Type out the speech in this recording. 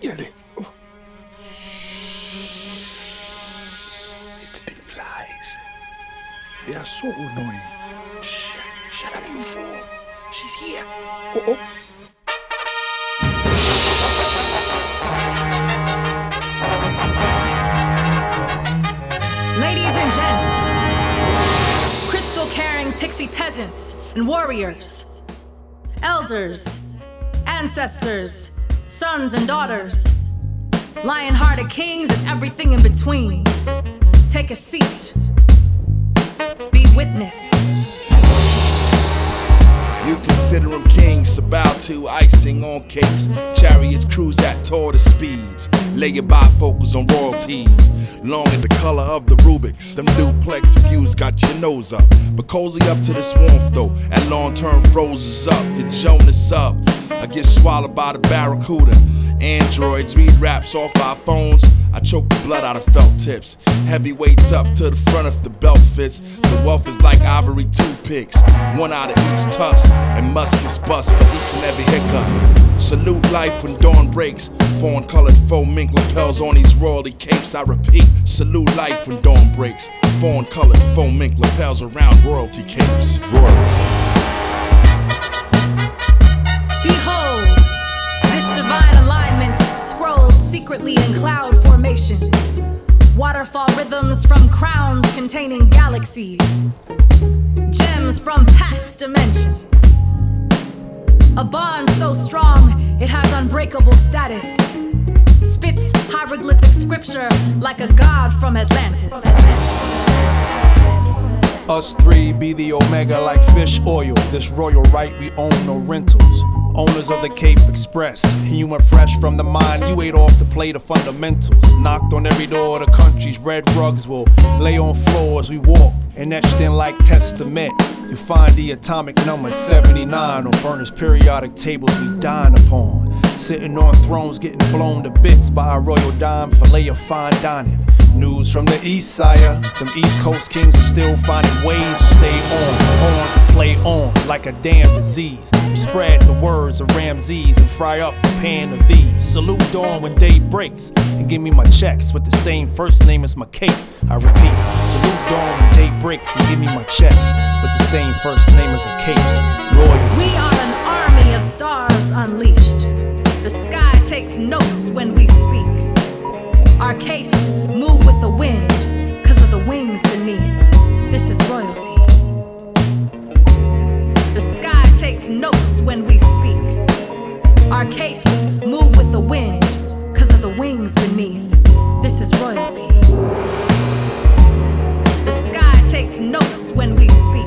Yale. Oh. It's the flies. They are so annoying. Shut up, you fool. She's here. Oh. Ladies and gents, crystal-carrying pixie peasants and warriors, elders, ancestors, sons and daughters, lion-hearted kings and everything in between. Take a seat. Be witness. You consider them kings, about to icing on cakes. Chariots cruise at tortoise speeds. Lay your bifocals on royalties. Long as the color of the Rubik's. Them duplex views got your nose up. But cozy up to this warmth though. At long-term froze up. Your Jonas up. I get swallowed by the barracuda. Androids read raps off our phones. I choke the blood out of felt tips. Heavyweights up to the front if the belt fits. The wealth is like ivory toothpicks. One out of each tusk. And muskets bust for each and every hiccup. Salute life when dawn breaks. Fawn colored faux mink lapels on these royalty capes. I repeat, salute life when dawn breaks. Fawn colored faux mink lapels around royalty capes. Royalty. Behold, this divine alignment scrolled secretly in cloud formations. Waterfall rhythms from crowns containing galaxies. Gems from past dimensions. A bond so strong, it has unbreakable status. Spits hieroglyphic scripture like a god from Atlantis. Us three be the omega like fish oil. This royal right, we own no rentals. Owners of the Cape Express. Humor fresh from the mind, you ate off the plate of fundamentals. Knocked on every door of the country's red rugs will lay on floors we walk. And etched in like testament, you find the atomic number 79 on furnace periodic tables we dine upon. Sitting on thrones getting blown to bits by our royal dime fillet of fine dining. News from the east, sire. Them East Coast kings are still finding ways to stay on. Horns will play on like a damn disease. We spread the words of Ramses and fry up a pan of these. Salute dawn when day breaks and give me my checks with the same first name as my cake. I repeat, salute dawn when day breaks and give me my checks with the same first name as a cape's. Royalty. We are an army of stars unleashed. The sky takes notes when we speak. Our capes move with the wind, 'cause of the wings beneath. This is royalty. The sky takes notes when we speak. Our capes move with the wind, 'cause of the wings beneath. This is royalty. The sky takes notes when we speak.